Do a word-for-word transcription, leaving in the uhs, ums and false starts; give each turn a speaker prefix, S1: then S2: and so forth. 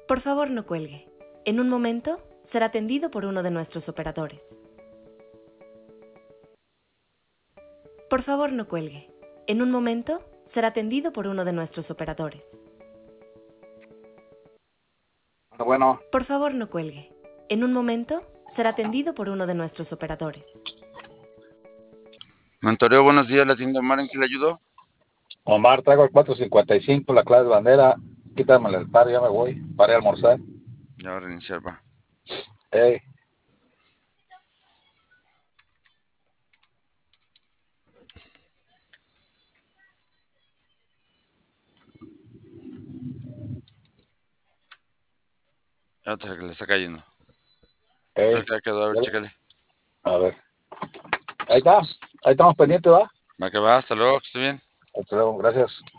S1: Por favor, no cuelgue. En un momento será atendido por uno de nuestros operadores. Por favor, no cuelgue. En un momento será atendido por uno de nuestros operadores.
S2: Bueno,
S1: Por favor, no cuelgue. En un momento será atendido por uno de nuestros operadores.
S3: Montoreo, buenos días, la tienda Omar, ¿en qué le ayudó?
S2: Omar, traigo el cuatro cincuenta y cinco, la clase bandera. Quítamele el par, ya me voy. Para a almorzar.
S3: Ya va a reiniciar, va.
S2: Ey.
S3: Ya otra que le está cayendo.
S2: Ey.
S3: Creo que ya quedó, a ver, chécale.
S2: A ver. Ahí está. Ahí estamos pendientes, ¿va?
S3: Va que va, hasta luego, que esté bien.
S2: Hasta luego, gracias.